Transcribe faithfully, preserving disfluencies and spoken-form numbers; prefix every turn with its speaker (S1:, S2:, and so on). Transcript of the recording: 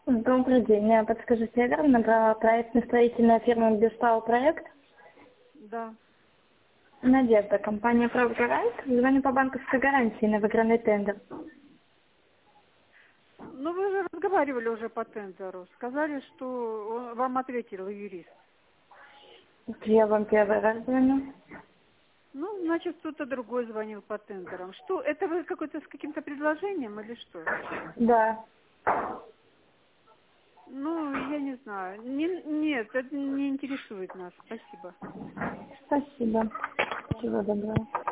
S1: Добрый день. А подскажите, я верно набрала проектно-строительная фирма Бестал проект?
S2: Да.
S1: Надежда, компания «Правгарант». Звоню по банковской гарантии на выигранный тендер.
S2: Ну, вы же разговаривали уже по тендеру. Сказали, что он- вам ответил юрист.
S1: Вот я вам первый раз звоню.
S2: Ну, значит, кто-то другой звонил по тендерам. Что, это вы какой-то с каким-то предложением или что?
S1: Да.
S2: Ну, я не знаю. Не- нет, это не интересует нас. Спасибо.
S1: Спасибо. Всего доброго.